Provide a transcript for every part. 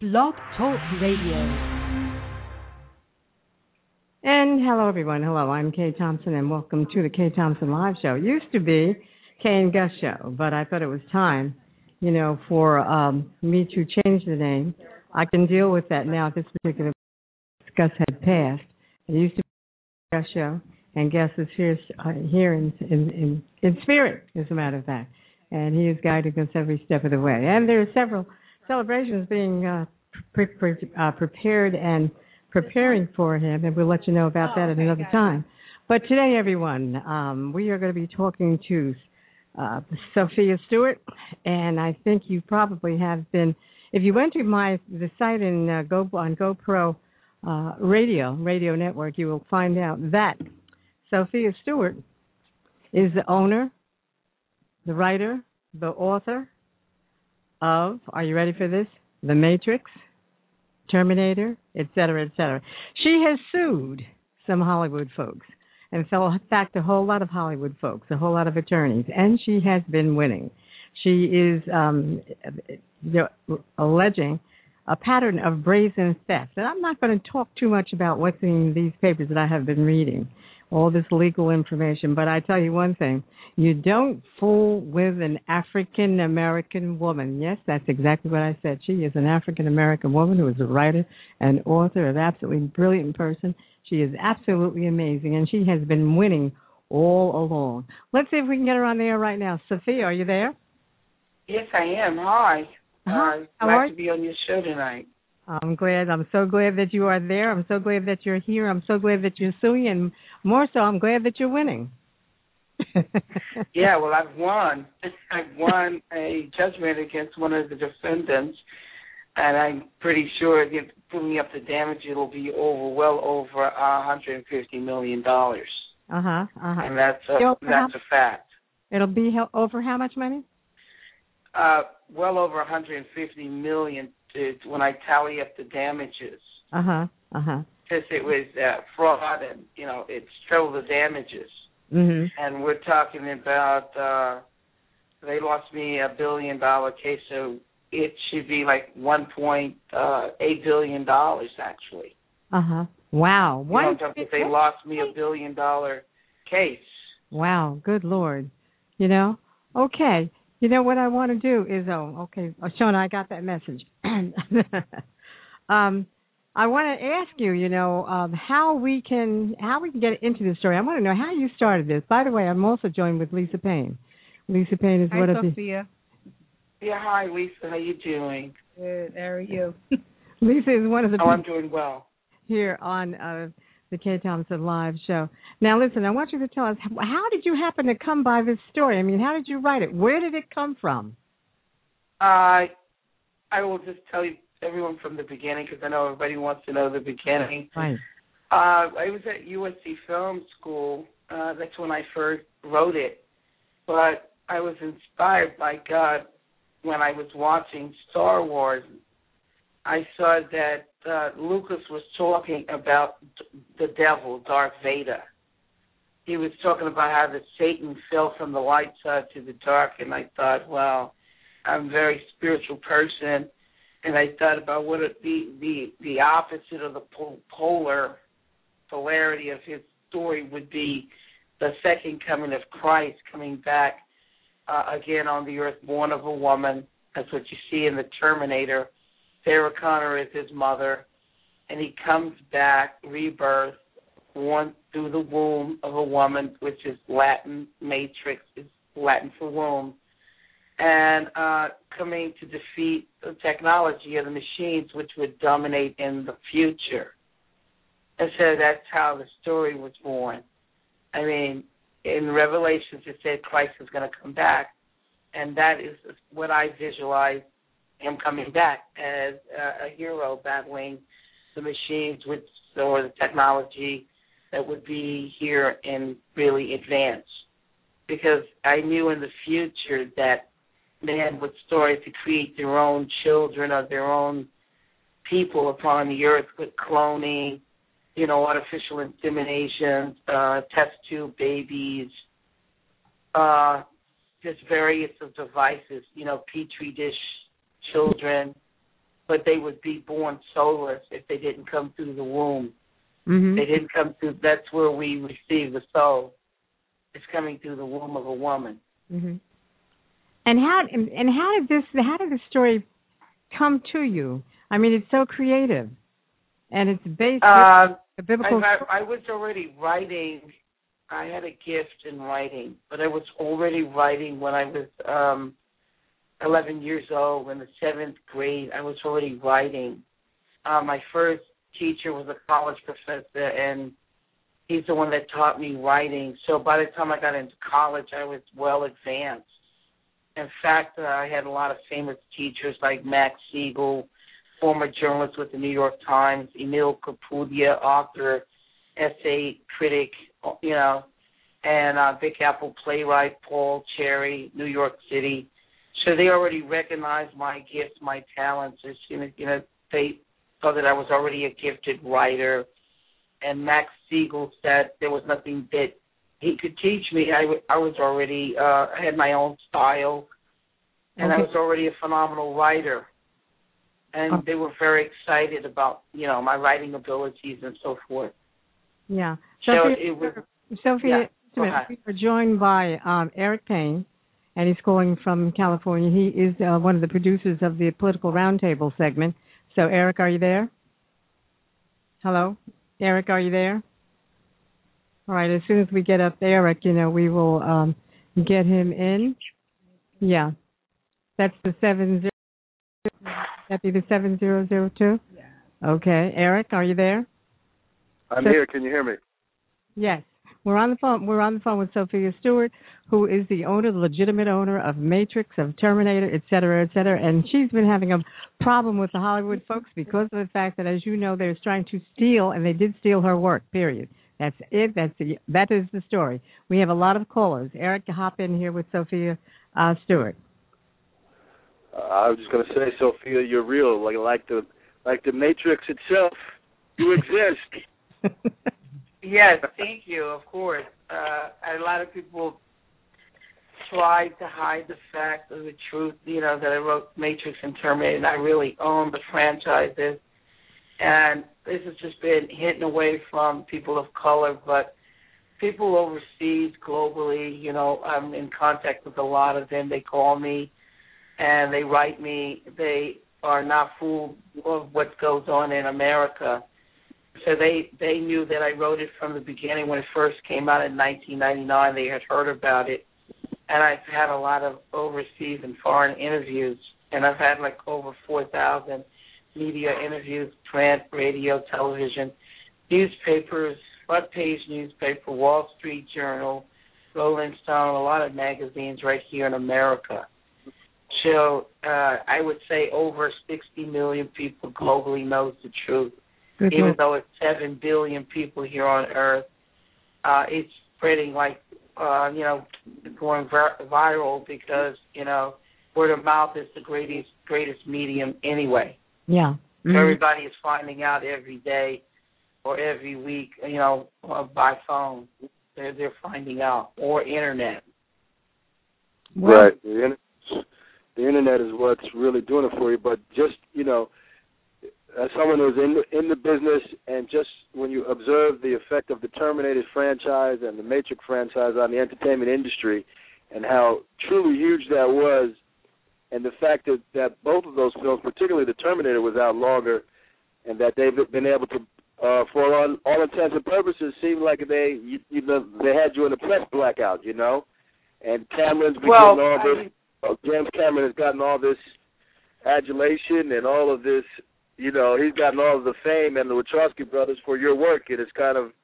Blog Talk Radio. And hello, everyone. Hello, I'm Kay Thompson, and welcome to the Kay Thompson Live Show. It used to be Kay and Gus Show, but I thought it was time, for me to change the name. I can deal with that now. This particular Gus had passed. It used to be Gus Show, and Gus is here in spirit, as a matter of fact. And he is guiding us every step of the way. And there are several celebrations being prepared and preparing for him, and we'll let you know about that at another time. But today, everyone, we are going to be talking to Sophia Stewart, and I think you probably have been, if you went to the site on GoPro Radio Network, you will find out that Sophia Stewart is the owner, the writer, the author of, are you ready for this? The Matrix, Terminator, etc., etc. She has sued some Hollywood folks, and in fact, a whole lot of Hollywood folks, a whole lot of attorneys, and she has been winning. She is alleging a pattern of brazen theft. And I'm not going to talk too much about what's in these papers that I have been reading, all this legal information, but I tell you one thing, you don't fool with an African-American woman. Yes, that's exactly what I said. She is an African-American woman who is a writer and author, an absolutely brilliant person. She is absolutely amazing, and she has been winning all along. Let's see if we can get her on the air right now. Sophia, are you there? Yes, I am. Hi. Glad to be on your show tonight. I'm glad. I'm so glad that you are there. I'm so glad that you're here. I'm so glad that you're suing, and more so, I'm glad that you're winning. Yeah, well, I've won. I've won a judgment against one of the defendants, and I'm pretty sure if putting up the damage, it'll be well over $150 million. And that's a fact. It'll be over how much money? Well over $150 million when I tally up the damages. Because it was fraud, and it's triple the damages. Mm-hmm. And we're talking about they lost me $1 billion case, so it should be like $1.8 billion actually. Wow. They lost me $1 billion case. Wow. Good Lord. Okay. What I want to do is, Shona, I got that message. I want to ask you, how we can get into this story. I want to know how you started this. By the way, I'm also joined with Lisa Payne. Lisa Payne is one of the... Hi, Sophia. Yeah, hi, Lisa. How you doing? Good. How are you? Lisa is one of the... Oh, I'm doing well. Here on the Kay Thompson Live Show. Now, listen, I want you to tell us, how did you happen to come by this story? I mean, how did you write it? Where did it come from? I will just tell you everyone from the beginning, because I know everybody wants to know the beginning. Right. I was at USC Film School. That's when I first wrote it. But I was inspired by God when I was watching Star Wars. I saw that Lucas was talking about the devil, Darth Vader. He was talking about how that Satan fell from the light side to the dark, and I thought, well, I'm a very spiritual person, and I thought about what the opposite of the polarity of his story would be, the second coming of Christ, coming back again on the earth, born of a woman. That's what you see in the Terminator. Sarah Connor is his mother, and he comes back, rebirth, born through the womb of a woman, which is Latin, matrix is Latin for womb, and coming to defeat the technology of the machines, which would dominate in the future. And so that's how the story was born. I mean, in Revelations it said Christ is going to come back, and that is what I visualized him coming back as a hero battling the machines or the technology that would be here and really advance. Because I knew in the future that man would start to create their own children or their own people upon the earth with cloning, artificial insemination, test tube babies, just various of devices, petri dish children, but they would be born soulless if they didn't come through the womb. Mm-hmm. They didn't come through. That's where we receive the soul. It's coming through the womb of a woman. Mm-hmm. And how did the story come to you? I mean, it's so creative, and it's based on a biblical. I was already writing. I had a gift in writing, but I was already writing when I was 11 years old. In the 7th grade, I was already writing. My first teacher was a college professor, and he's the one that taught me writing. So by the time I got into college, I was well advanced. In fact, I had a lot of famous teachers like Max Siegel, former journalist with the New York Times, Emil Kapudia, author, essay critic, and Big Apple playwright Paul Cherry, New York City. So they already recognized my gifts, my talents. They saw that I was already a gifted writer. And Max Siegel said there was nothing that he could teach me. I was already, I had my own style, and I was already a phenomenal writer. And they were very excited about, my writing abilities and so forth. Yeah. Sophia, we are joined by Eric Payne, and he's calling from California. He is one of the producers of the Political Roundtable segment. So, Eric, are you there? Hello? Eric, are you there? All right, as soon as we get up Eric, we will get him in. Yeah. That's the 70. That be the 7002? Yeah. Okay. Eric, are you there? I'm here. Can you hear me? Yes. We're on the phone. We're on the phone with Sophia Stewart, who is the legitimate owner of Matrix, of Terminator, et cetera, and she's been having a problem with the Hollywood folks because of the fact that, as you know, they're trying to steal, and they did steal her work. Period. That's it. That is the story. We have a lot of callers. Eric, hop in here with Sophia Stewart. I was just going to say, Sophia, you're real, like the Matrix itself. You exist. Yes, thank you, of course. A lot of people try to hide the fact of the truth, that I wrote Matrix and Terminator, and I really own the franchises. And this has just been hidden away from people of color, but people overseas, globally, I'm in contact with a lot of them. They call me and they write me. They are not fooled of what goes on in America. So they knew that I wrote it from the beginning when it first came out in 1999. They had heard about it. And I've had a lot of overseas and foreign interviews. And I've had over 4,000 media interviews, print, radio, television, newspapers, front page newspaper, Wall Street Journal, Rolling Stone, a lot of magazines right here in America. So I would say over 60 million people globally knows the truth. Even though it's 7 billion people here on Earth, it's spreading going viral because, word of mouth is the greatest medium anyway. Yeah. Mm-hmm. So everybody is finding out every day or every week, by phone. They're finding out, or internet. Right. The internet is what's really doing it for you, but just, as someone who's in the business, and just when you observe the effect of the Terminator franchise and the Matrix franchise on the entertainment industry and how truly huge that was, and the fact that both of those films, particularly the Terminator, was out longer, and that they've been able to, for all intents and purposes, seem like they had you in a press blackout, and Cameron's been getting all this. James Cameron has gotten all this adulation and all of this. He's gotten all of the fame, and the Wachowski brothers, for your work. It is kind of,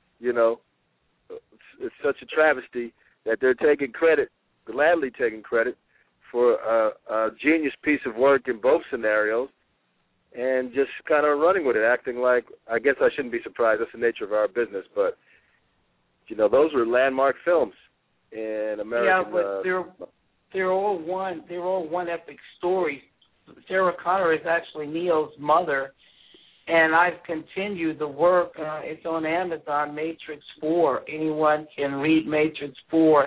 it's such a travesty that they're taking credit, gladly taking credit, for a genius piece of work in both scenarios, and just kind of running with it, acting like, I guess I shouldn't be surprised. That's the nature of our business, but, those were landmark films in American. Yeah, but they're all one epic story. Sarah Connor is actually Neo's mother, and I've continued the work. It's on Amazon, Matrix 4. Anyone can read Matrix 4,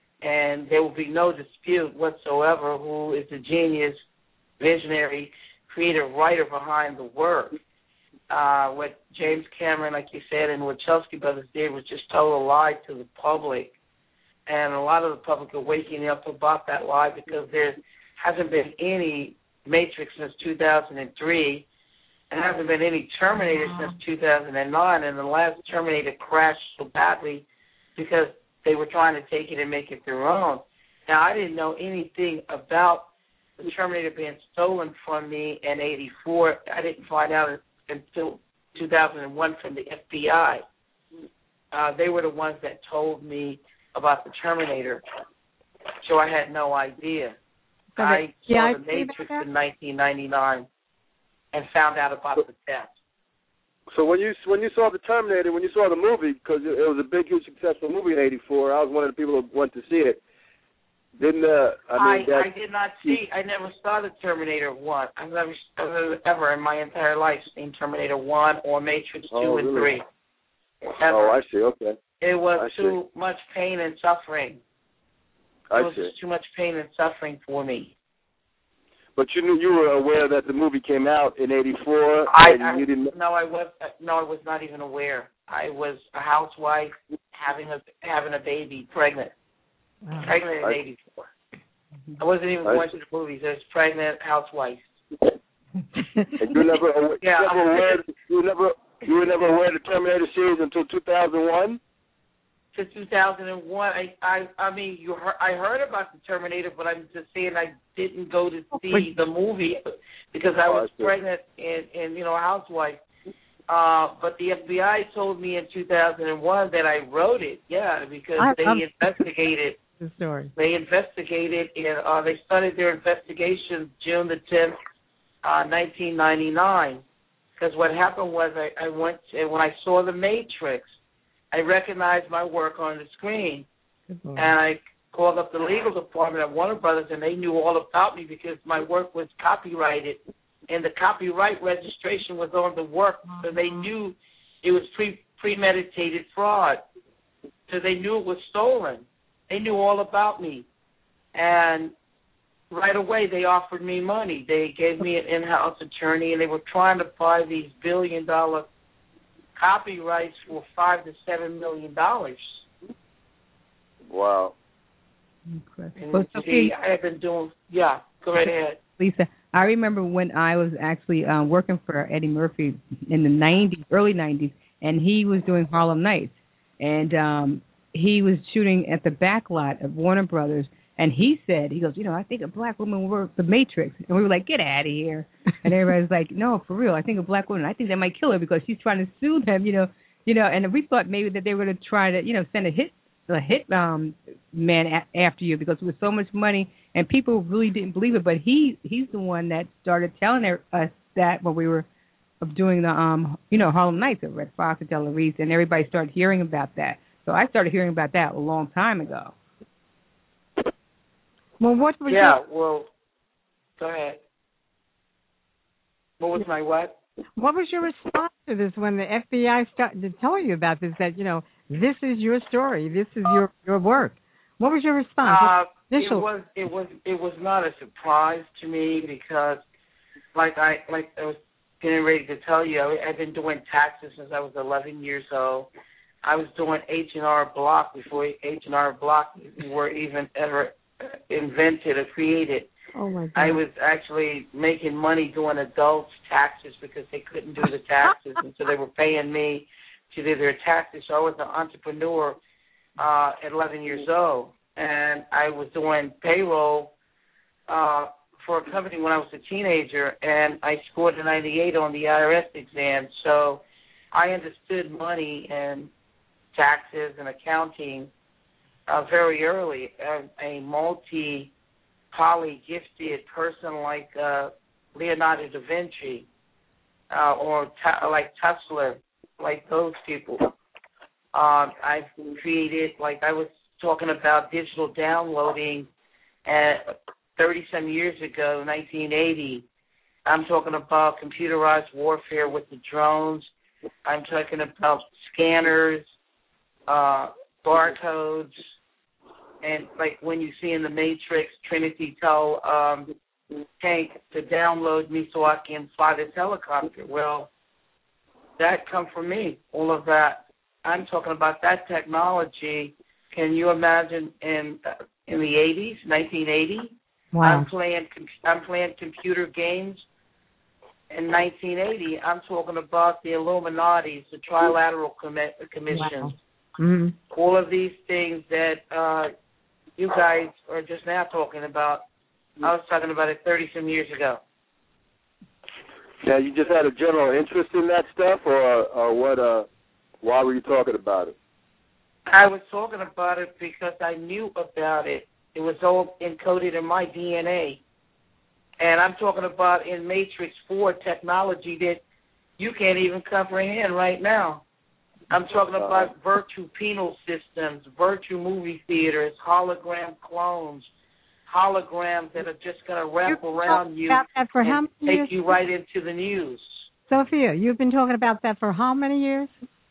and there will be no dispute whatsoever who is the genius, visionary creative writer behind the work. What James Cameron, like you said, and what Wachowski brothers did was just told a lie to the public. And a lot of the public are waking up about that lie because there hasn't been any Matrix since 2003. And there hasn't been any Terminator since 2009. And the last Terminator crashed so badly because they were trying to take it and make it their own. Now, I didn't know anything about the Terminator being stolen from me in 84. I didn't find out until 2001 from the FBI. They were the ones that told me about the Terminator, so I had no idea. I saw the Matrix in 1999 and found out about the test. So when you saw the Terminator, when you saw the movie, because it was a big, huge, successful movie in '84, I was one of the people who went to see it. I did not see. I never saw the Terminator 1. I've never ever in my entire life seen Terminator 1 or Matrix 2 and 3. Ever. Oh, I see. Okay. It was too much pain and suffering. It was just too much pain and suffering for me. But you were aware that the movie came out in '84. You didn't. No, I was not even aware. I was a housewife having a baby, pregnant. Pregnant in '84. I wasn't even going to the movies. I was pregnant, housewife. And you were never aware of the Terminator series until 2001. To 2001, I mean, I heard about the Terminator, but I'm just saying I didn't go to see the movie because I was pregnant and a housewife. But the FBI told me in 2001 that I wrote it, because they investigated. The story. They investigated, and they started their investigation June the 10th, 1999. Because what happened was I went to, when I saw The Matrix, I recognized my work on the screen, and I called up the legal department at Warner Brothers, and they knew all about me because my work was copyrighted, and the copyright registration was on the work, so they knew it was premeditated fraud. So they knew it was stolen. They knew all about me, and right away they offered me money. They gave me an in-house attorney, and they were trying to buy these billion-dollar copyrights for $5 to $7 million. Wow. And see, I have been doing. Yeah, go right ahead, Lisa. I remember when I was actually working for Eddie Murphy in the '90s, early '90s, and he was doing Harlem Nights, and he was shooting at the back lot of Warner Brothers, and he goes, I think a black woman will work the Matrix. And we were like, get out of here. And everybody was like, no, for real, I think a black woman, I think they might kill her because she's trying to sue them, and we thought maybe that they were going to try to, send a hit man after you because it was so much money, and people really didn't believe it. But he's the one that started telling us that when we were doing the, Harlem Nights at Red Fox and Della Reese, and everybody started hearing about that. So I started hearing about that a long time ago. Well, what was go ahead. What was my what? What was your response to this when the FBI started to tell you about this, that, this is your story, this is your work? What was your response? It was not a surprise to me because, like I was getting ready to tell you, I've been doing taxes since I was 11 years old. I was doing H&R Block before H&R Block were even ever invented or created. Oh my God. I was actually making money doing adults' taxes because they couldn't do the taxes, and so they were paying me to do their taxes. So I was an entrepreneur at 11 years old, and I was doing payroll for a company when I was a teenager, and I scored a 98 on the IRS exam. So I understood money and taxes and accounting very early. A multi-poly-gifted person like Leonardo da Vinci or like Tesla, like those people. I've created, like I was talking about digital downloading 30-some years ago, 1980. I'm talking about computerized warfare with the drones. I'm talking about scanners, barcodes, and like when you see in the Matrix, Trinity tell tank to download me so I can fly this helicopter. Well, that come from me, all of that. I'm talking about that technology. Can you imagine in the 80s, 1980? Wow. I'm playing computer games in 1980. I'm talking about the Illuminatis, the Trilateral Commission, Wow. Mm-hmm. all of these things that you guys are just now talking about. I was talking about it 30-some years ago. Now, you just had a general interest in that stuff, or what? Why were you talking about it? I was talking about it because I knew about it. It was all encoded in my DNA. And I'm talking about in Matrix 4 technology that you can't even comprehend right now. I'm talking about virtual penal systems, virtual movie theaters, hologram clones, holograms that are just going to wrap around you and take you right into the news. Sophia, you've been talking about that for how many years?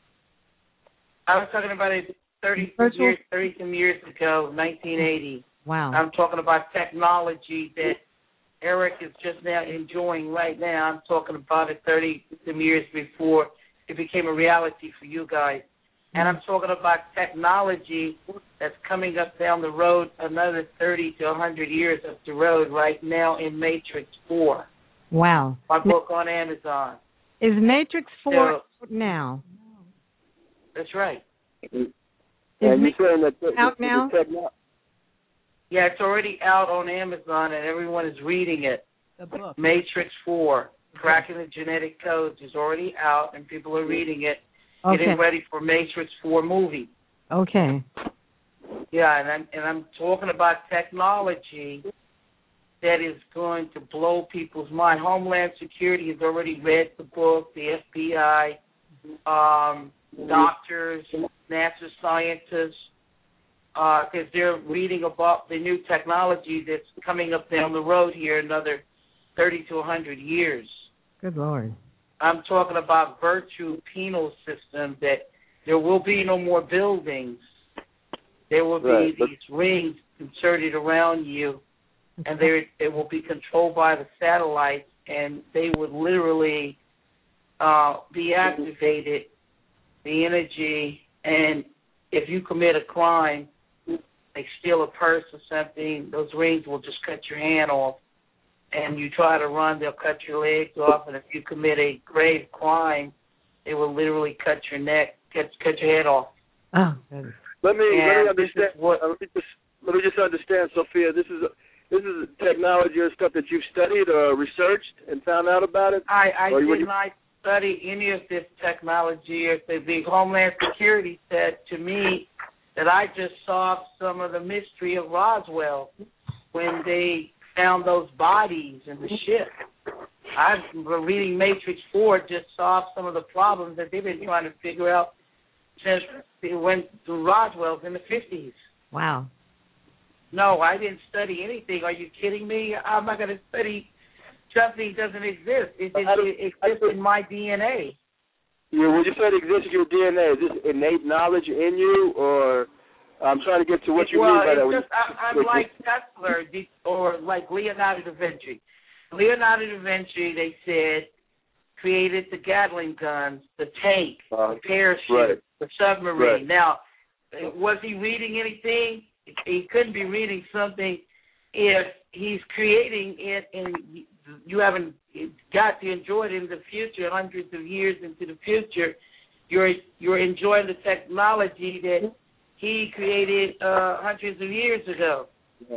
I was talking about it 30-some years ago, 1980. Wow. I'm talking about technology that Eric is just now enjoying right now. I'm talking about it 30-some years before it became a reality for you guys. And I'm talking about technology that's coming up down the road another 30 to 100 years up the road right now in Matrix 4. Wow. My book on Amazon. Is Matrix 4 out now? That's right. And you're saying that out now? Yeah, it's already out on Amazon and everyone is reading it. The book. Matrix 4, Cracking the Genetic Codes, is already out and people are reading it. Okay. Getting ready for Matrix 4 movie. Okay. Yeah, and I'm talking about technology that is going to blow people's mind. Homeland Security has already read the book, the FBI, doctors, NASA scientists, because they're reading about the new technology that's coming up down the road here another 30 to 100 years. Good Lord. I'm talking about virtual penal systems that there will be no more buildings. There will be these rings inserted around you, and they will be controlled by the satellites, and they would literally be activated, the energy, and if you commit a crime, like steal a purse or something, those rings will just cut your hand off. And you try to run, they'll cut your legs off. And if you commit a grave crime, they will literally cut your neck, cut your head off. Oh. Let me understand. Let me just understand, Sophia. This is technology or stuff that you've studied or researched and found out about it. I did not study any of this technology. The Homeland Security said to me that I just solved some of the mystery of Roswell when they found those bodies in the ship. I've been reading Matrix 4, just solved some of the problems that they've been trying to figure out since they went through Roswell in the 50s. Wow. No, I didn't study anything. Are you kidding me? I'm not going to study something that doesn't exist. It exists in my DNA. Yeah, when you say it exists in your DNA, is this innate knowledge in you, or I'm trying to get to what you mean by that. I'm like Tesla or like Leonardo da Vinci. Leonardo da Vinci, they said, created the Gatling guns, the tank, the parachute, the submarine. Right. Now, was he reading anything? He couldn't be reading something if he's creating it and you haven't got to enjoy it in the future, hundreds of years into the future. You're enjoying the technology that he created hundreds of years ago. Yeah.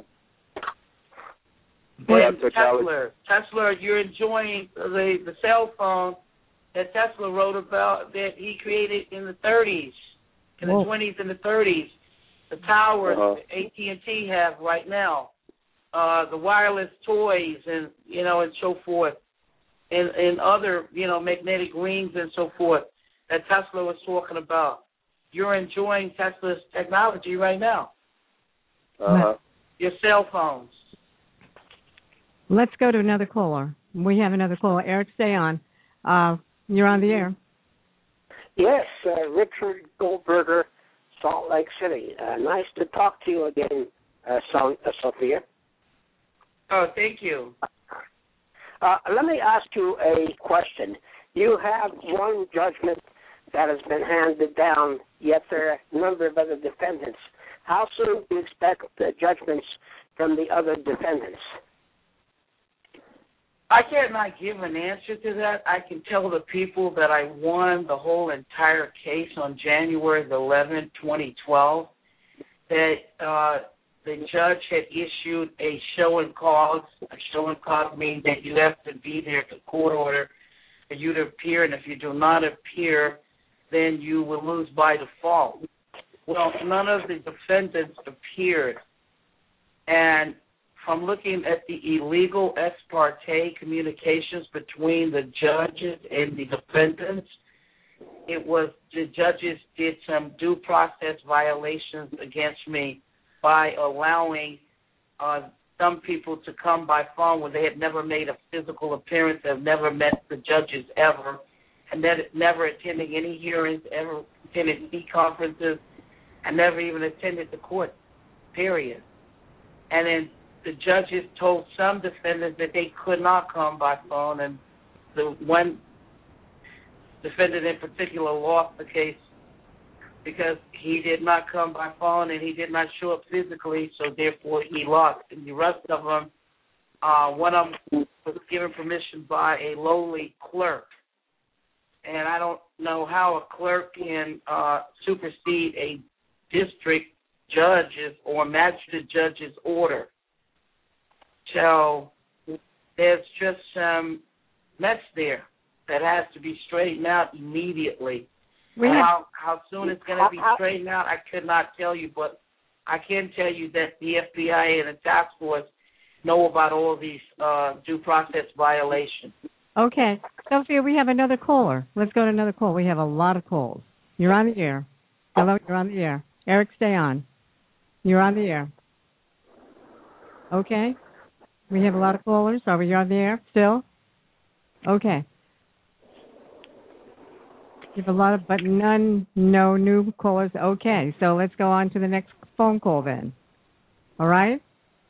Tesla, you're enjoying the cell phone that Tesla wrote about that he created in the 30s, in the 20s and the 30s. The towers that AT&T have right now, the wireless toys and so forth, and other magnetic rings and so forth that Tesla was talking about. You're enjoying Tesla's technology right now. Your cell phones. Let's go to another caller. We have another caller. Eric, stay on. You're on the air. Yes, Richard Goldberger, Salt Lake City. Nice to talk to you again, Sophia. Oh, thank you. Let me ask you a question. You have one judgment that has been handed down, yet there are a number of other defendants. How soon do you expect the judgments from the other defendants? I cannot give an answer to that. I can tell the people that I won the whole entire case on January the 11th, 2012, that the judge had issued a show and cause. A show and cause means that you have to be there at the court order for you to appear, and if you do not appear, then you will lose by default. Well, none of the defendants appeared, and from looking at the illegal ex parte communications between the judges and the defendants, it was the judges did some due process violations against me by allowing some people to come by phone when they had never made a physical appearance, have never met the judges ever, and never attending any hearings, ever attended any conferences, and never even attended the court, period. And then the judges told some defendants that they could not come by phone, and the one defendant in particular lost the case because he did not come by phone and he did not show up physically, so therefore he lost. And the rest of them, one of them was given permission by a lowly clerk. And I don't know how a clerk can supersede a district judge's or magistrate judge's order. So there's just some mess there that has to be straightened out immediately. How soon it's going to be straightened out, I could not tell you, but I can tell you that the FBI and the task force know about all of these due process violations. Okay. Sophia, we have another caller. Let's go to another call. We have a lot of calls. You're on the air. Hello, you're on the air. Eric, stay on. You're on the air. Okay. We have a lot of callers. Are we on the air still? Okay. We have a lot of, but no new callers. Okay, so let's go on to the next phone call then. All right?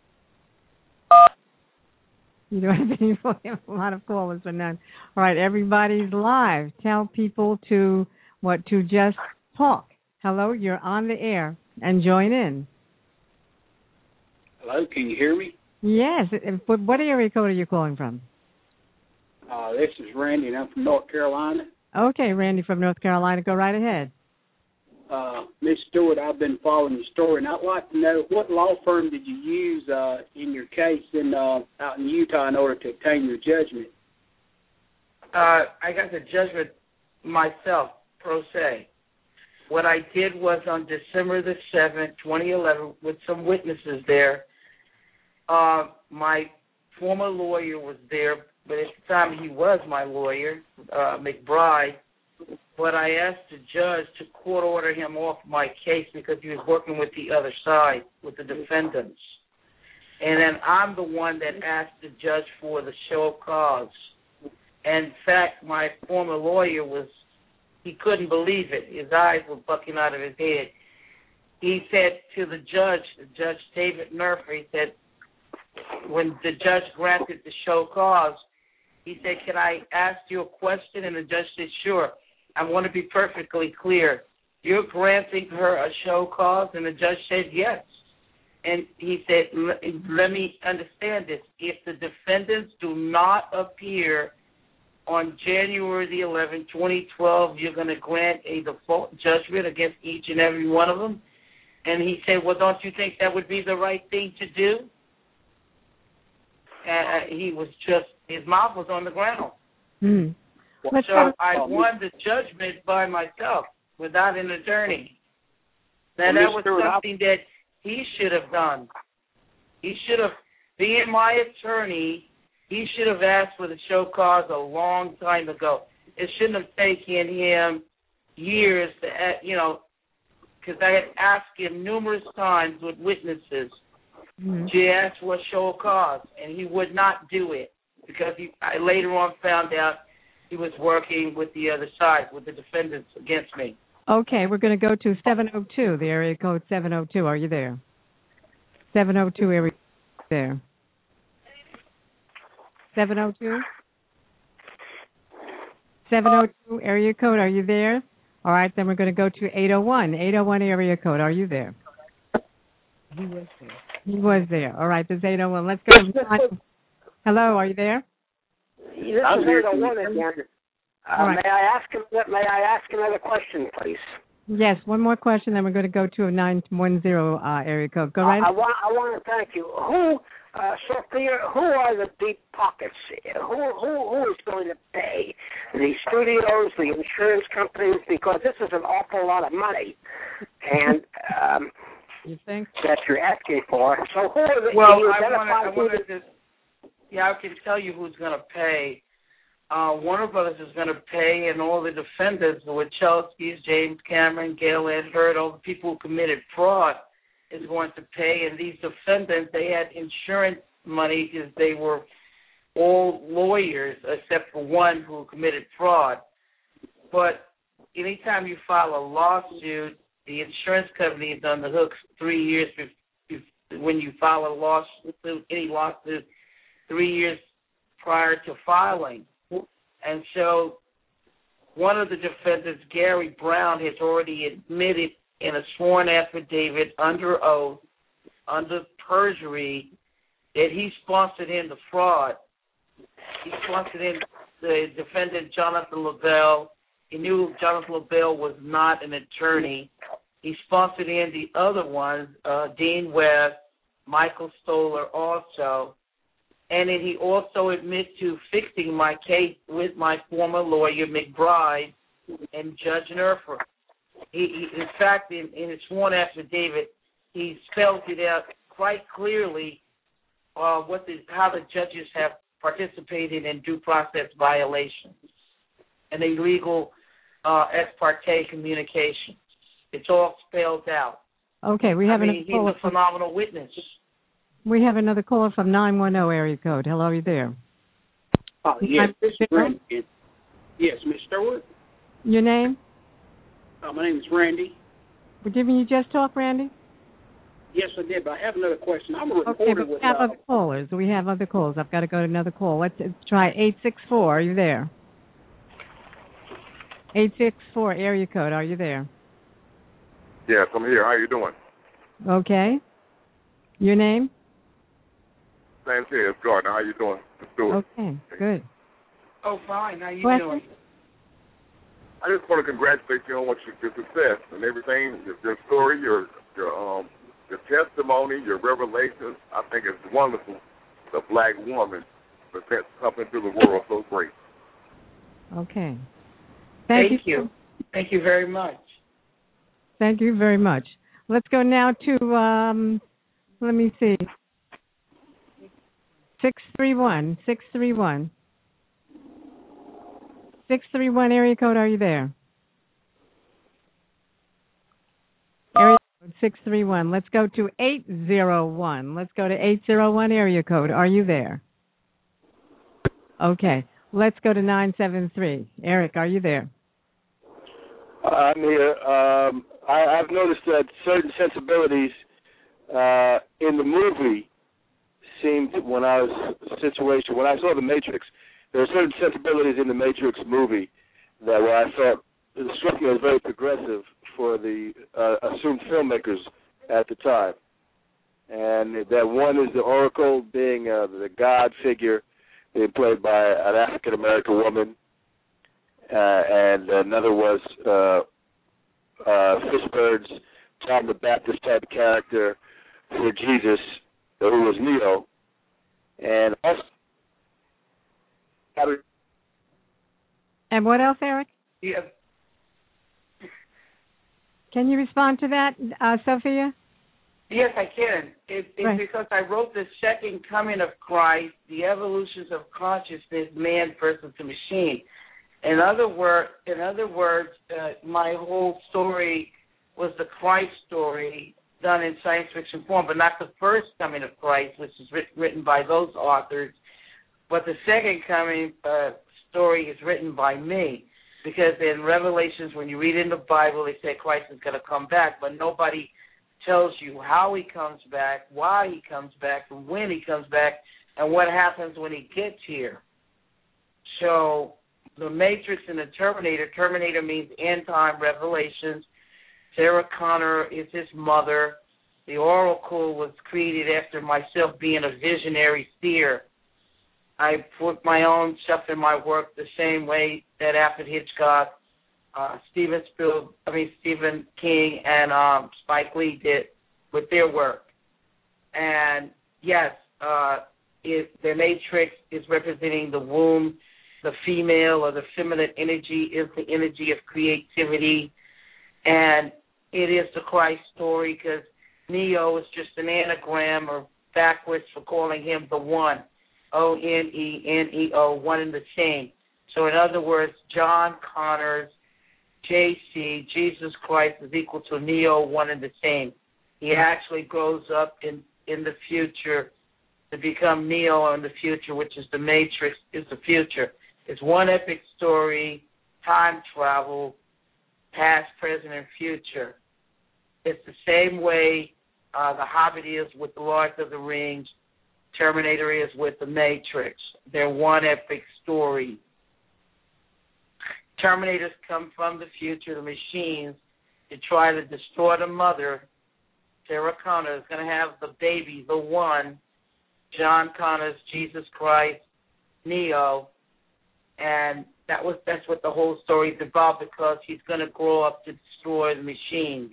You don't have any, we have a lot of callers, but none. All right, everybody's live. Tell people to just talk. Hello, you're on the air, and join in. Hello, can you hear me? Yes. What area code are you calling from? This is Randy, and I'm from North Carolina. Okay, Randy from North Carolina, go right ahead. Ms. Stewart, I've been following the story, and I'd like to know what law firm did you use in your case out in Utah in order to obtain your judgment? I got the judgment myself, pro se. What I did was on December the 7th, 2011, with some witnesses there, my former lawyer was there, but at the time he was my lawyer, McBride, but I asked the judge to court order him off my case because he was working with the other side, with the defendants. And then I'm the one that asked the judge for the show of cause. And in fact, my former lawyer he couldn't believe it. His eyes were bucking out of his head. He said to the Judge David Murphy, he said, when the judge granted the show cause, he said, can I ask you a question? And the judge said, sure. I want to be perfectly clear. You're granting her a show cause? And the judge said, yes. And he said, let me understand this. If the defendants do not appear on January the 11th, 2012, you're going to grant a default judgment against each and every one of them? And he said, well, don't you think that would be the right thing to do? He was his mouth was on the ground. Mm. So I won the judgment by myself without an attorney. Now, that was something that he should have done. He should have, being my attorney, he should have asked for the show cause a long time ago. It shouldn't have taken him years to, because I had asked him numerous times with witnesses to ask for a show of cause, and he would not do it because I later on found out he was working with the other side, with the defendants against me. Okay, we're going to go to 702, the area code 702. Are you there? 702 area there. 702? 702 area code, are you there? All right, then we're going to go to 801. 801 area code, are you there? He was there. He was there. All right, there's 801. Let's go. Hello, are you there? This is 801 again. Right. May I ask another question, please? Yes, one more question, then we're going to go to a 910 area code. Go right. I want to thank you. Sophia, who are the deep pockets? Who is going to pay the studios, the insurance companies? Because this is an awful lot of money, and you think that you're asking for. So who are the? Well, I can tell you who's going to pay. Warner Brothers is going to pay, and all the defendants, the Wachowskis, James Cameron, Gail Ann Hurd, all the people who committed fraud, is going to pay. And these defendants, they had insurance money because they were all lawyers except for one who committed fraud. But anytime you file a lawsuit, the insurance company is on the hook 3 years when you file a lawsuit, any lawsuit, 3 years prior to filing. And so one of the defendants, Gary Brown, has already admitted in a sworn affidavit under oath, under perjury, that he sponsored in the fraud. He sponsored in the defendant, Jonathan LaBelle. He knew Jonathan LaBelle was not an attorney. He sponsored in the other ones, Dean West, Michael Stoller also. And then he also admits to fixing my case with my former lawyer, McBride, and Judge Nerfer. He in fact, in his sworn affidavit, he spells it out quite clearly how the judges have participated in due process violations and illegal ex parte communication. It's all spelled out. Okay, he's a phenomenal witness. We have another caller from 910 area code. Hello, are you there? Yes, this is Randy. Yes, Ms. Stewart. Your name? My name is Randy. Didn't you just talk, Randy? Yes, I did, but I have another question. I'm a reporter okay, but with... we have other callers. We have other calls. I've got to go to another call. Let's try 864. Are you there? 864 area code. Are you there? Yes, I'm here. How you doing? Okay. Your name? Sanchez Gardner. How you doing? Okay, good. Oh, fine. How you doing? I just want to congratulate you on your success and everything. Your story, your testimony, your revelations. I think it's wonderful. The black woman presents something to the world so great. Okay. Thank you. Thank you very much. Thank you very much. Let's go now to let me see. 631 area code, are you there? Area code 631. Let's go to 801. Let's go to 801 area code. Are you there? Okay. Let's go to 973. Eric, are you there? I'm here. I've noticed that certain sensibilities in the movie seemed, when I saw The Matrix, there were certain sensibilities in The Matrix movie that I thought struck me as very progressive for the assumed filmmakers at the time. And that one is the Oracle being the God figure being played by an African-American woman, and another was Fishburne's John the Baptist type character for Jesus, who was Neo, and also. And what else, Eric? Yeah. Can you respond to that, Sophia? Yes, I can. It's right. Because I wrote The Second Coming of Christ, The Evolutions of Consciousness, Man versus the Machine. In other words, my whole story was the Christ story done in science fiction form, but not the first coming of Christ, which is written by those authors, but the second coming story is written by me. Because in Revelations, when you read in the Bible, they say Christ is going to come back, but nobody tells you how he comes back, why he comes back, and when he comes back. and what happens when he gets here. So the Matrix and the Terminator. Terminator means end-time revelations. Sarah Connor is his mother. The Oracle was created after myself being a visionary seer. I put my own stuff in my work the same way that Alfred Hitchcock, Stephen King, and Spike Lee did with their work. And yes, the Matrix is representing the womb. The female or the feminine energy is the energy of creativity, and it is the Christ story because Neo is just an anagram or backwards for calling him the One, O-N-E-N-E-O, one and the same. So in other words, John Connors, JC, Jesus Christ is equal to Neo, one and the same. He actually grows up in the future to become Neo in the future, which is the Matrix, is the future. It's one epic story, time travel, past, present, and future. It's the same way The Hobbit is with The Lord of the Rings, Terminator is with The Matrix. They're one epic story. Terminators come from the future, the machines, to try to destroy the mother. Sarah Connor is going to have the baby, the One, John Connors, Jesus Christ, Neo, and that's what the whole story is about, because he's going to grow up to destroy the machines.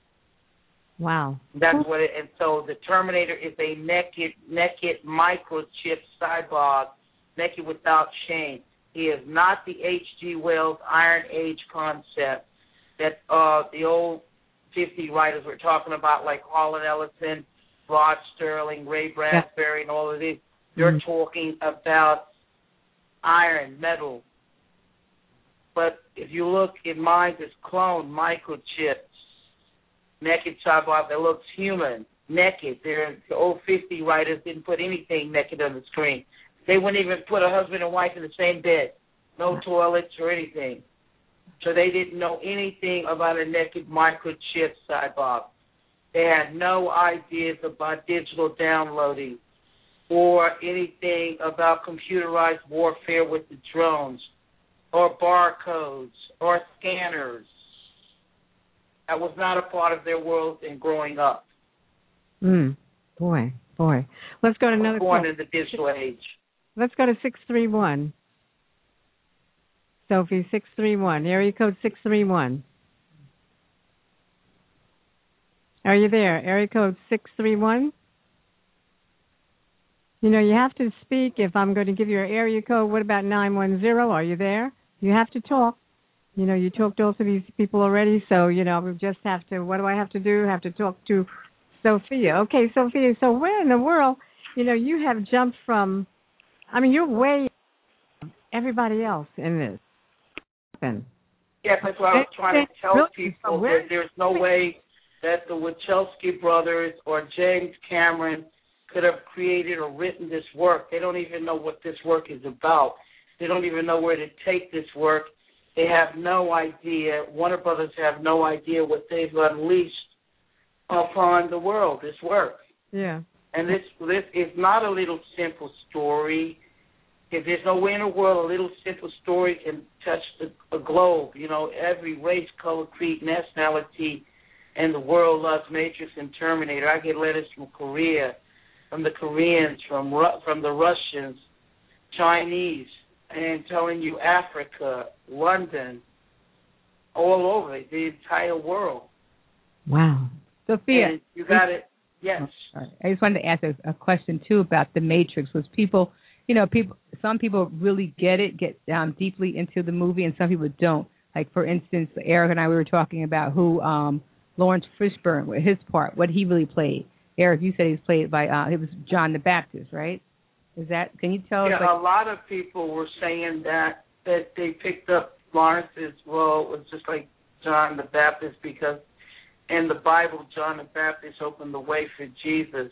Wow. That's what it. And so the Terminator is a naked microchip cyborg, naked without shame. He is not the H.G. Wells Iron Age concept that the old 50 writers were talking about, like Harlan Ellison, Rod Sterling, Ray Bradbury, and all of these. They're talking about iron, metal. But if you look at mine, it's cloned microchips, naked cyborg that looks human, naked. The old 50 writers didn't put anything naked on the screen. They wouldn't even put a husband and wife in the same bed, no toilets or anything. So they didn't know anything about a naked microchip cyborg. They had no ideas about digital downloading or anything about computerized warfare with the drones or barcodes or scanners. That was not a part of their world in growing up. Boy. Let's go to another born in the digital age. Let's go to 631. Sophie, 631. Area code 631. Are you there? Area code 631. You know, you have to speak if I'm going to give you an area code. What about 910? Are you there? You have to talk. You know, you talked to all of these people already, so, you know, we just have to, what do I have to do? I have to talk to Sophia. Okay, Sophia, so where in the world, you know, you have jumped from, I mean, you're way everybody else in this. Yes, that's what I was trying to tell people. There's no way that the Wachowski brothers or James Cameron could have created or written this work. They don't even know what this work is about. They don't even know where to take this work. They have no idea. Warner Brothers have no idea what they've unleashed upon the world, this work. Yeah. And this is not a little simple story. If there's no way in the world a little simple story can touch a globe, you know, every race, color, creed, nationality, and the world loves Matrix and Terminator. I get letters from Korea, from the Koreans, from the Russians, Chinese, and telling you Africa, London, all over the entire world. Wow. Sophia. And you got it. Yes. I just wanted to ask a question, too, about The Matrix. Was people, you know, some people really get deeply into the movie, and some people don't. Like, for instance, Eric and I, we were talking about who Lawrence Fishburne, his part, what he really played. Eric, you said he was played by, it was John the Baptist, right? Can you tell us? Yeah, a lot of people were saying that they picked up Lawrence's role was just like John the Baptist, because in the Bible, John the Baptist opened the way for Jesus.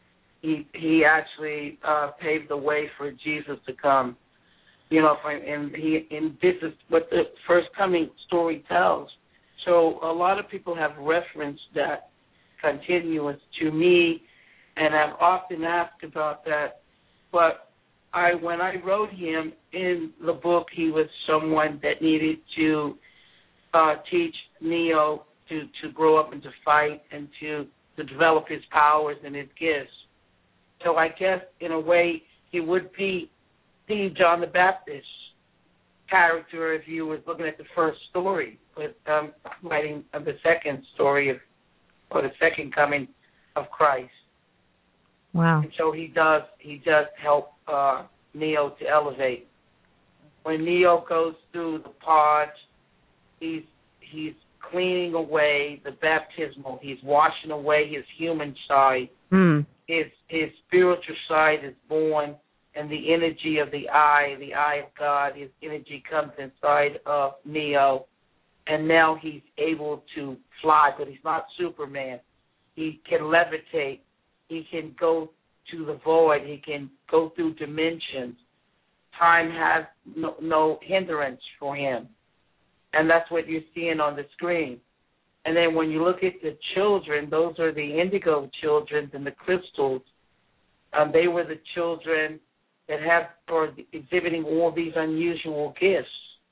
He actually paved the way for Jesus to come. You know, and this is what the first coming story tells. So a lot of people have referenced that continuance to me, and I've often asked about that. But when I wrote him in the book, he was someone that needed to teach Neo to grow up and to fight and to develop his powers and his gifts. So I guess, in a way, he would be the John the Baptist character if you were looking at the first story, but writing the second story or the second coming of Christ. Wow. And so he does help Neo to elevate. When Neo goes through the pods, he's cleaning away the baptismal. He's washing away his human side. His spiritual side is born, and the energy of the eye of God, his energy comes inside of Neo, and now he's able to fly, but he's not Superman. He can levitate. He can go to the void. He can go through dimensions. Time has no hindrance for him. And that's what you're seeing on the screen. And then when you look at the children, those are the indigo children and the crystals. They were the children that are exhibiting all these unusual gifts.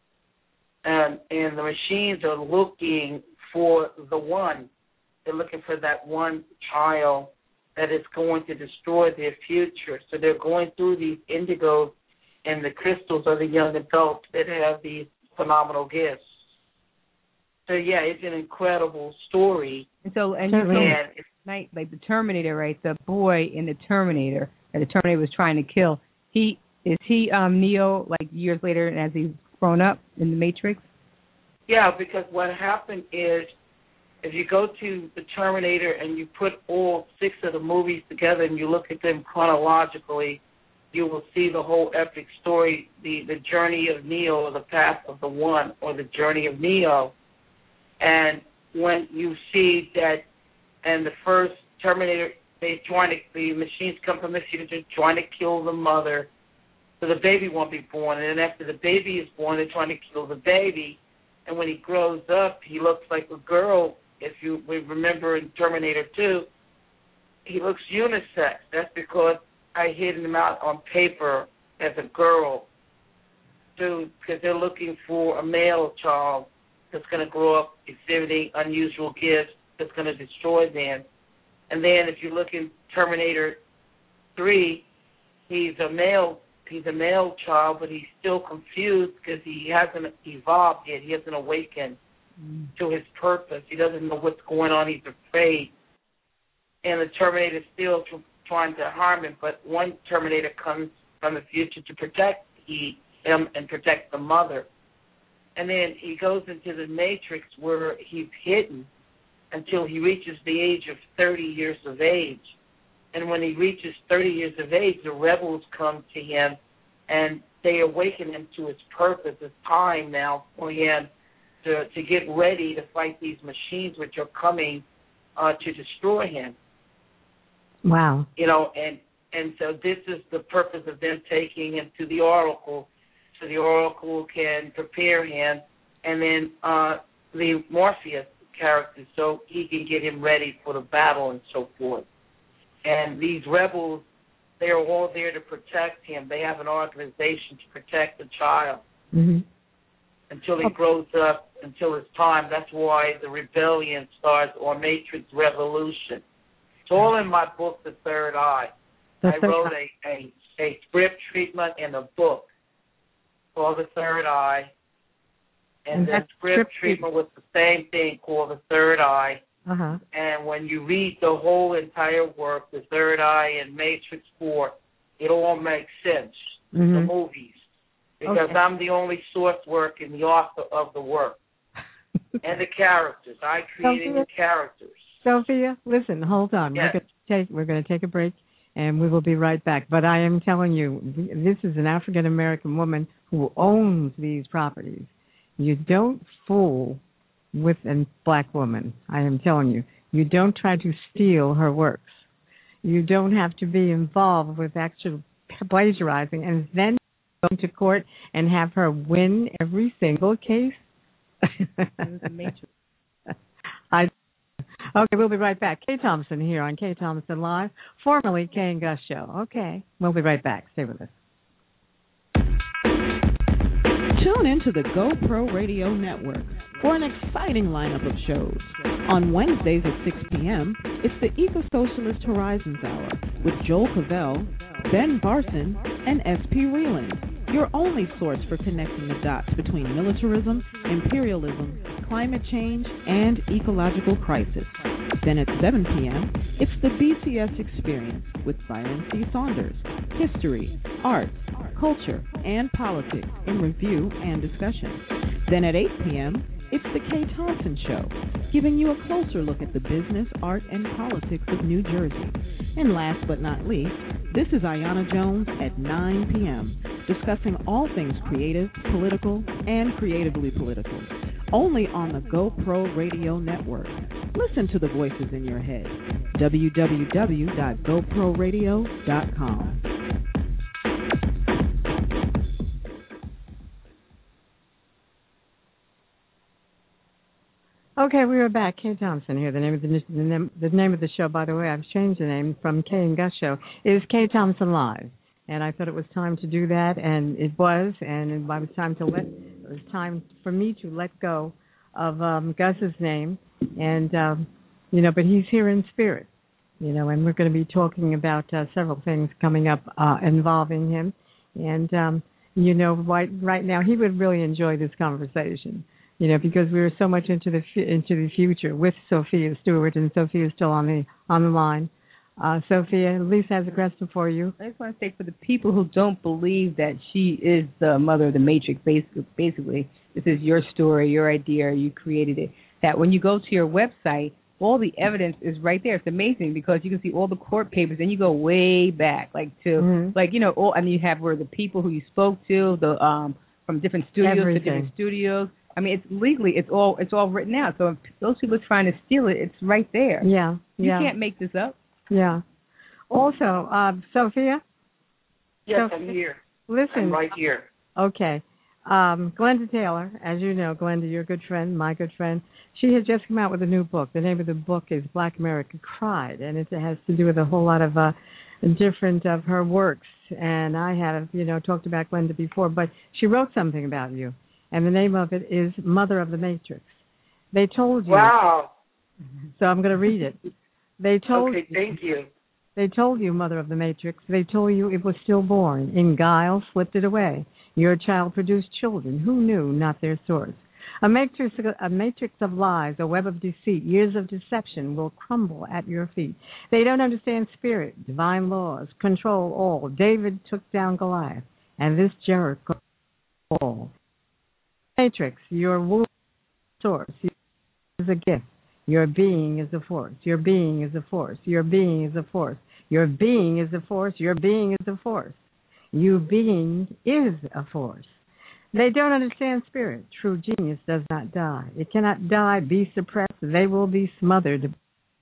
And the machines are looking for the one. They're looking for that one child that is going to destroy their future. So they're going through these indigos, and the crystals are the young adults that have these phenomenal gifts. So yeah, it's an incredible story. And it's like the Terminator, right? The boy in the Terminator that the Terminator was trying to kill. Is he Neo like years later as he's grown up in the Matrix? Yeah, because what happened is, if you go to the Terminator and you put all 6 of the movies together and you look at them chronologically, you will see the whole epic story, the journey of Neo, or the path of the one, or the journey of Neo. And when you see that, and the first Terminator, the machines come from the future trying to kill the mother, so the baby won't be born. And then after the baby is born, they're trying to kill the baby. And when he grows up, he looks like a girl. If you remember in Terminator 2, he looks unisex. That's because I hid him out on paper as a girl, because they're looking for a male child that's going to grow up exhibiting unusual gifts that's going to destroy them. And then if you look in Terminator 3, he's a male child, but he's still confused because he hasn't evolved yet. He hasn't awakened to his purpose. He doesn't know what's going on. He's afraid. And the Terminator is still trying to harm him, but one Terminator comes from the future to protect him and protect the mother. And then he goes into the Matrix where he's hidden until he reaches the age of 30 years of age. And when he reaches 30 years of age, the rebels come to him, and they awaken him to his purpose. It's time now for him to get ready to fight these machines which are coming to destroy him. Wow. And so this is the purpose of them taking him to the Oracle, so the Oracle can prepare him, and then the Morpheus character, so he can get him ready for the battle and so forth. And these rebels, they are all there to protect him. They have an organization to protect the child until he grows up, until it's time. That's why the rebellion starts, or Matrix Revolution. It's all in my book, The Third Eye. I wrote a script treatment and a book called The Third Eye. And the script treatment was the same thing, called The Third Eye. And when you read the whole entire work, The Third Eye and Matrix 4, it all makes sense, the movies, because I'm the only source work and the author of the work. And the characters. I created the characters. Sophia, listen, hold on. Yes. We're going to take a break, and we will be right back. But I am telling you, this is an African-American woman who owns these properties. You don't fool with a black woman. I am telling you. You don't try to steal her works. You don't have to be involved with actual plagiarizing and then go to court and have her win every single case. Okay, we'll be right back. Kay Thompson here on Kay Thompson Live, formerly Kay and Gus Show. Okay, we'll be right back. Stay with us. Tune into the GoPro Radio Network for an exciting lineup of shows. On Wednesdays at 6 p.m., it's the Eco-Socialist Horizons Hour with Joel Cavell, Ben Barson, and S.P. Reeland, your only source for connecting the dots between militarism, imperialism, climate change, and ecological crisis. Then at 7 p.m., it's the BCS Experience with Byron C. Saunders, history, art, culture, and politics in review and discussion. Then at 8 p.m., it's the Kay Thompson Show, giving you a closer look at the business, art, and politics of New Jersey. And last but not least, this is Ayanna Jones at 9 p.m., discussing all things creative, political, and creatively political, only on the GoPro Radio Network. Listen to the voices in your head. www.goproradio.com. Okay, we are back. Kay Thompson here. The name of the show, by the way, I've changed the name from Kay and Gus Show, is Kay Thompson Live, and I thought it was time to do that, and it was, and it was time for me to let go of Gus's name, and but he's here in spirit, and we're going to be talking about several things coming up involving him, and right now he would really enjoy this conversation. Because we were so much into the future with Sophia Stewart, and Sophia's still on the line. Sophia, Lisa has a question for you. I just want to say, for the people who don't believe that she is the mother of the Matrix, basically, this is your story, your idea, you created it, that when you go to your website, all the evidence is right there. It's amazing because you can see all the court papers, and you go way back, you have where the people who you spoke to, from different studios to different studios. I mean, it's legally, it's all written out. So if those people are trying to steal it, it's right there. Yeah. You can't make this up. Yeah. Also, Sophia? Yes, Sophia, I'm here. Listen. I'm right here. Okay. Glenda Taylor, as you know, Glenda, your good friend, my good friend, she has just come out with a new book. The name of the book is Black America Cried, and it has to do with a whole lot of different of her works. And I have, talked about Glenda before, but she wrote something about you. And the name of it is Mother of the Matrix. They told you. Wow. So I'm going to read it. They told Okay, thank you. They told you, Mother of the Matrix. They told you it was stillborn. In guile, slipped it away. Your child produced children. Who knew? Not their source. A matrix of lies, a web of deceit, years of deception will crumble at your feet. They don't understand spirit, divine laws, control all. David took down Goliath, and this Jericho fall. Matrix, your womb source is a gift. Your being is a force. Your being is a force. Your being is a force. Your being is a force. Your being is a force. You being is a force. They don't understand spirit. True genius does not die. It cannot die, be suppressed. They will be smothered.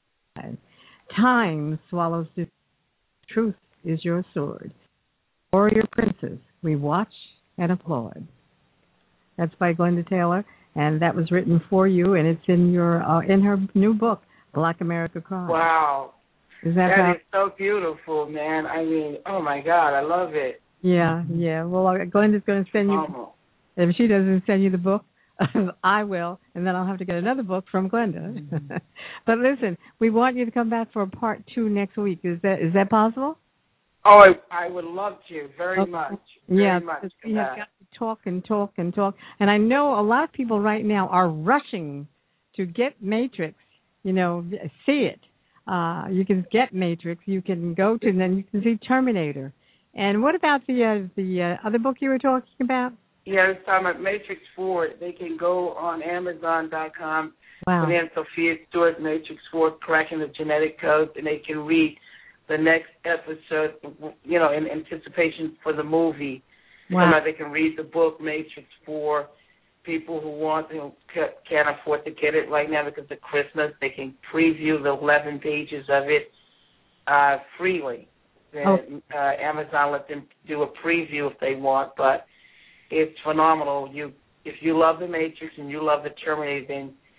Time swallows the truth is your sword. Warrior princes, we watch and applaud. That's by Glenda Taylor, and that was written for you, and it's in your in her new book, Black America Cried. Wow. That is so beautiful, man. I mean, oh, my God, I love it. Yeah. Well, Glenda's going to send you, if she doesn't send you the book, I will, and then I'll have to get another book from Glenda. Mm-hmm. But listen, we want you to come back for part 2 next week. Is that possible? Oh, I would love to, very much. Very much. We have got to talk and talk and talk. And I know a lot of people right now are rushing to get Matrix, see it. You can get Matrix. You can go to, and then you can see Terminator. And what about the other book you were talking about? Yeah, I was talking about Matrix 4. They can go on Amazon.com. Wow. Put in Sophia Stewart, Matrix 4, Cracking the Genetic Code, and they can read the next episode, in anticipation for the movie. Wow. They can read the book Matrix 4. People who can't afford to get it right now because of Christmas, they can preview the 11 pages of it freely. Amazon let them do a preview if they want, but it's phenomenal. If you love the Matrix and you love the Terminator, then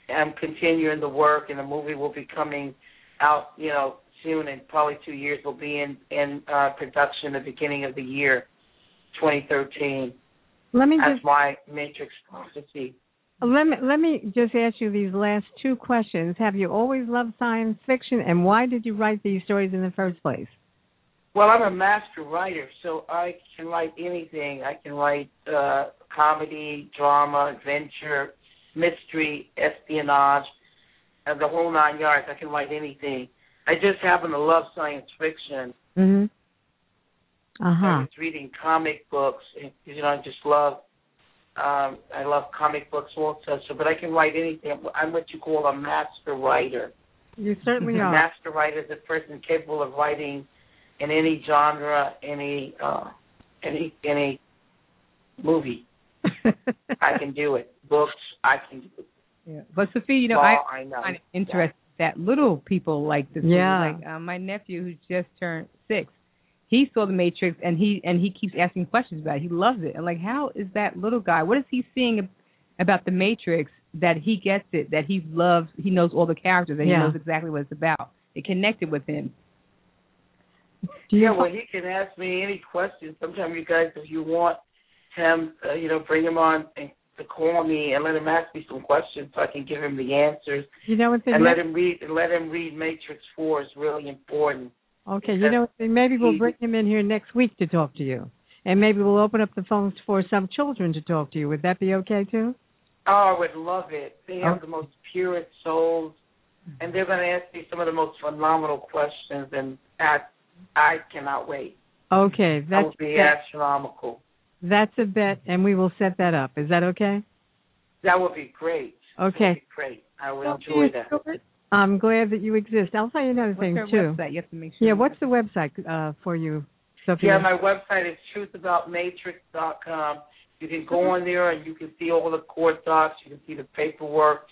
am continuing the work, and the movie will be coming out, soon. In probably 2 years, will be in production at the beginning of the year, 2013. That's my Matrix prophecy. Let me just ask you these last two questions. Have you always loved science fiction, and why did you write these stories in the first place? Well, I'm a master writer, so I can write anything. I can write comedy, drama, adventure, mystery, espionage, and the whole 9 yards. I can write anything. I just happen to love science fiction. Mhm. I was reading comic books. I just love. I love comic books also. But I can write anything. I'm what you call a master writer. You certainly are. A master writer is a person capable of writing in any genre, any movie. I can do it. Books, I can do it. Yeah. But Sophie, I find it interesting that little people like this. Yeah. Like my nephew who just turned 6, he saw The Matrix and he keeps asking questions about it. He loves it. And like, how is that little guy? What is he seeing about The Matrix that he gets it? That he loves? He knows all the characters and he knows exactly what it's about. It connected with him. Yeah, well, he can ask me any questions. Sometimes you guys, if you want him, bring him on and to call me and let him ask me some questions so I can give him the answers. And let him read Matrix 4 is really important. Okay, maybe we'll bring him in here next week to talk to you, and maybe we'll open up the phones for some children to talk to you. Would that be okay too? Oh, I would love it. They have the most purest souls, and they're going to ask me some of the most phenomenal questions, and I cannot wait. Okay, that would be astronomical. That's a bet, and we will set that up. Is that okay? That would be great. Okay. That would be great. I would enjoy that. I'm glad that you exist. I'll tell you another thing, too. Website? You have to make sure. Yeah, what's the website for you, Sophia? Yeah, my website is truthaboutmatrix.com. You can go on there and you can see all the court docs. You can see the paperwork.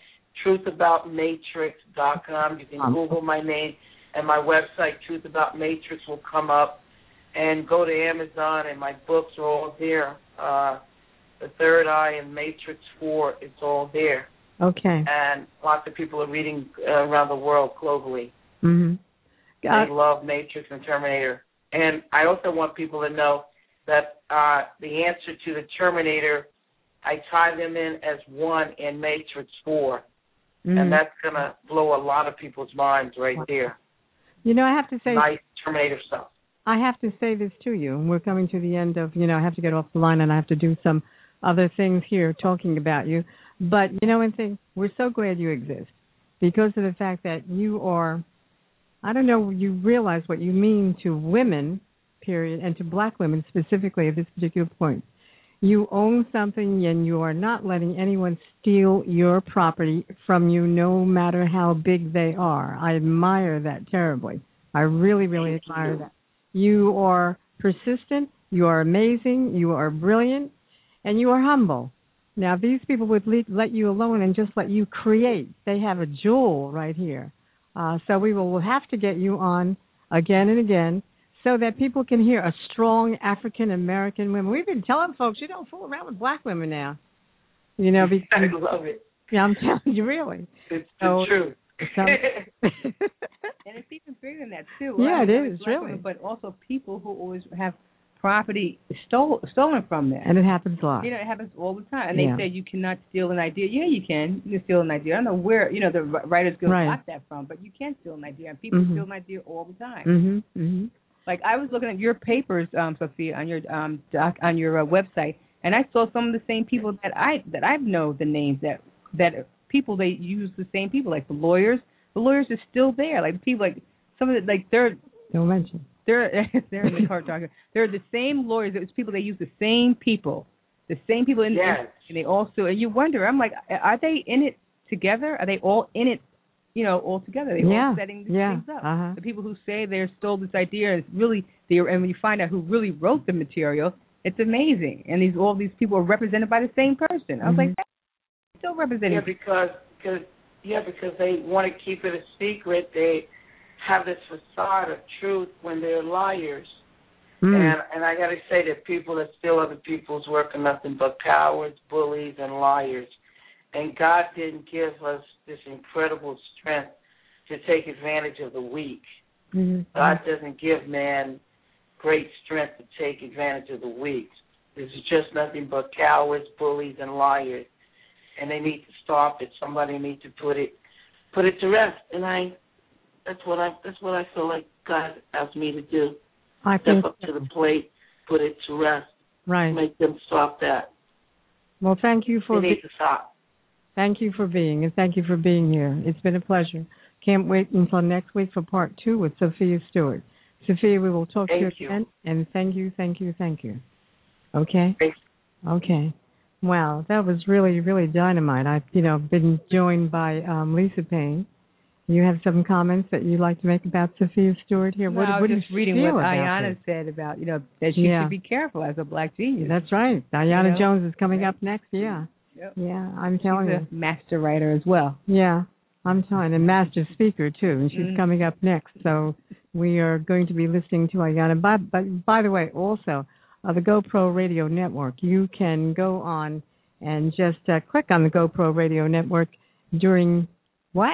Truthaboutmatrix.com. You can Google my name, and my website, Truth About Matrix, will come up. And go to Amazon, and my books are all there. The Third Eye and Matrix 4, it's all there. Okay. And lots of people are reading around the world globally. Mm-hmm. They love Matrix and Terminator. And I also want people to know that the answer to the Terminator, I tie them in as one in Matrix 4. Mm-hmm. And that's going to blow a lot of people's minds right there. I have to say... Nice Terminator stuff. I have to say this to you. We're coming to the end of, I have to get off the line and I have to do some other things here talking about you. But, one thing, we're so glad you exist because of the fact that you are, I don't know, you realize what you mean to women, period, and to black women specifically at this particular point. You own something and you are not letting anyone steal your property from you no matter how big they are. I admire that terribly. I really, really admire that. You are persistent, you are amazing, you are brilliant, and you are humble. Now, if these people would let you alone and just let you create, they have a jewel right here. So we'll have to get you on again and again so that people can hear a strong African-American woman. We've been telling folks, you don't fool around with black women now. Because, I love it. Yeah, I'm telling you, really. It's the truth. And it's even bigger than that, too. Yeah, it is, really. Women, but also people who always have property stolen from them. And it happens a lot. It happens all the time. And they say you cannot steal an idea. Yeah, you can. You can steal an idea. I don't know where, the writers got that from, but you can steal an idea. And people steal an idea all the time. Mm-hmm. Mm-hmm. Like, I was looking at your papers, Sophia, on your on your website, and I saw some of the same people that I know the names that people, they use the same people, like the lawyers. The lawyers are still there. Like, the people, like, some of the, like, don't mention. They're in the car talking. They're the same lawyers. It's people, they use the same people. The same people in yes. And they also, and you wonder, I'm like, are they in it together? Are they all in it, all together? They're all setting these things up. Uh-huh. The people who say they stole this idea is really, and when you find out who really wrote the material, it's amazing. And all these people are represented by the same person. I was like, that's still represented. Yeah, because they want to keep it a secret. They have this facade of truth when they're liars. And I got to say that people that steal other people's work are nothing but cowards, bullies, and liars. And God didn't give us this incredible strength to take advantage of the weak. Mm-hmm. God doesn't give man great strength to take advantage of the weak. This is just nothing but cowards, bullies, and liars. And they need to stop it. Somebody needs to put it to rest. And that's what I feel like God asked me to do. Step up to the plate, put it to rest. Right. Make them stop that. Well, thank you for they need to stop. Thank you for being, and thank you for being here. It's been a pleasure. Can't wait until next week for part 2 with Sophia Stewart. Sophia, we will talk to you again. And thank you. Okay? Okay. Wow, that was really, really dynamite. I've, been joined by Lisa Payne. You have some comments that you'd like to make about Sophia Stewart here? No, what I was do just you reading feel what about Ayanna said about, that she should be careful as a black genius. That's right. Ayanna Jones is coming up next, yeah. Yep. Yeah, I'm telling you. She's a master writer as well. Yeah, I'm telling you, and master speaker, too, and she's coming up next. So we are going to be listening to Ayanna. But by the way, also, the GoPro Radio Network, you can go on and just click on the GoPro Radio Network during what?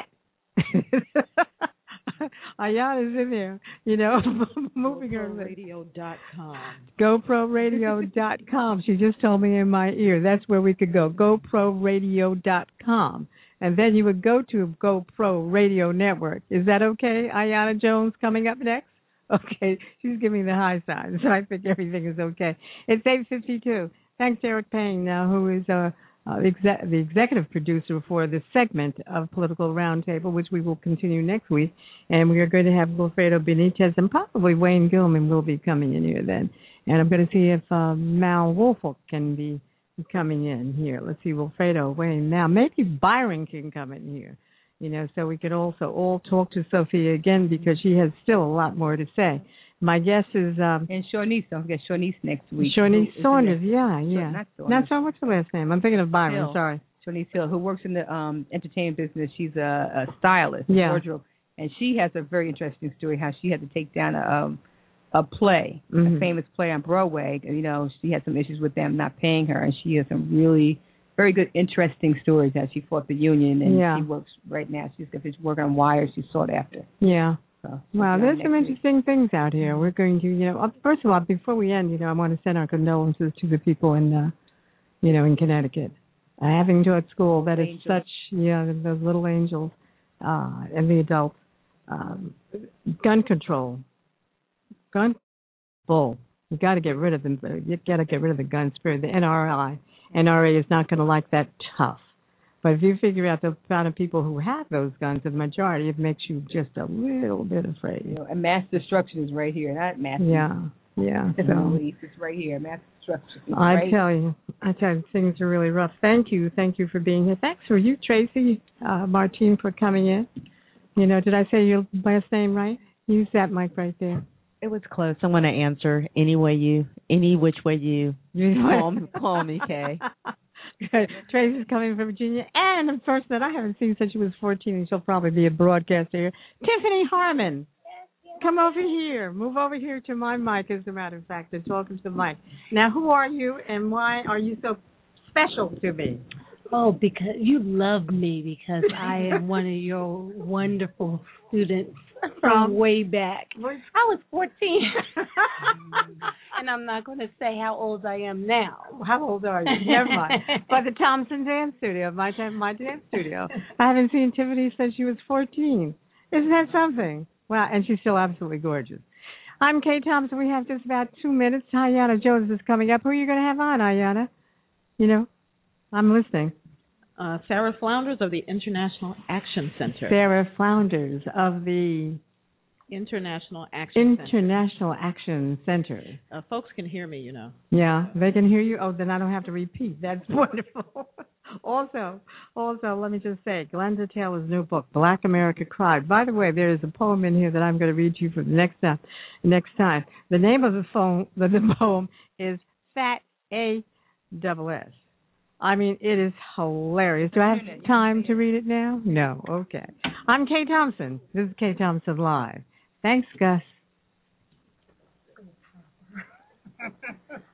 Ayanna's in there, moving her lips. GoProRadio.com. GoProRadio.com. She just told me in my ear. That's where we could go. GoProRadio.com. And then you would go to GoPro Radio Network. Is that okay? Ayanna Jones coming up next? Okay. She's giving the high sign, so I think everything is okay. It's 8:52. Thanks, Eric Payne, who is the executive producer for this segment of Political Roundtable, which we will continue next week. And we are going to have Wilfredo Benitez and probably Wayne Gilman will be coming in here then. And I'm going to see if Mal Woolfolk can be coming in here. Let's see, Wilfredo, Wayne, Mal. Maybe Byron can come in here, so we could also all talk to Sophia again because she has still a lot more to say. My guess is... and Shawnice, don't forget Shawnice next week. Shawnice Saunders, yeah. Not so much the last name. I'm thinking of Byron, Hill. sorry. Shawnice Hill, who works in the entertainment business. She's a stylist, wardrobe, and she has a very interesting story how she had to take down a play, a famous play on Broadway. She had some issues with them not paying her, and she has some really very good, interesting stories as she fought the union, and she works right now. She's working on wires. She's sought after. Yeah. Wow, there's some interesting things out here. We're going to, first of all, before we end, I want to send our condolences to the people in, in Connecticut. Having taught school, that is such, those little angels and the adults. Gun control. Gun bull. You got to get rid of them. You got to get rid of the gun spirit. The NRA is not going to like that tough. But if you figure out the amount of people who have those guns, the majority, it makes you just a little bit afraid. And mass destruction is right here, not mass. Yeah. It's right here, mass destruction. I tell you, things are really rough. Thank you for being here. Thanks for you, Tracy Martine, for coming in. Did I say your last name right? Use that mic right there. It was close. I'm going to answer any which way you call me, Kay. Tracy's coming from Virginia, and a person that I haven't seen since she was 14, and she'll probably be a broadcaster here, Tiffany Harmon. Come over here. Move over here to my mic, as a matter of fact, and talk to the mic. Now, who are you, and why are you so special to me? Oh, because you love me because I am one of your wonderful students from way back. I was 14. And I'm not going to say how old I am now. How old are you? Never mind. But the Thompson Dance Studio, my dance studio. I haven't seen Tiffany since she was 14. Isn't that something? Wow, and she's still absolutely gorgeous. I'm Kay Thompson. We have just about 2 minutes. Ayanna Jones is coming up. Who are you going to have on, Ayanna? I'm listening. Sarah Flounders of the International Action Center. Sarah Flounders of the International Action Center. Folks can hear me, Yeah, they can hear you. Oh, then I don't have to repeat. That's wonderful. Also, let me just say, Glenda Taylor's new book, Black America Cried. By the way, there is a poem in here that I'm going to read to you for the next time. The name of the poem is Fat A-double-S. I mean, it is hilarious. Do I have time to read it now? No. Okay. I'm Kay Thompson. This is Kay Thompson Live. Thanks, Gus.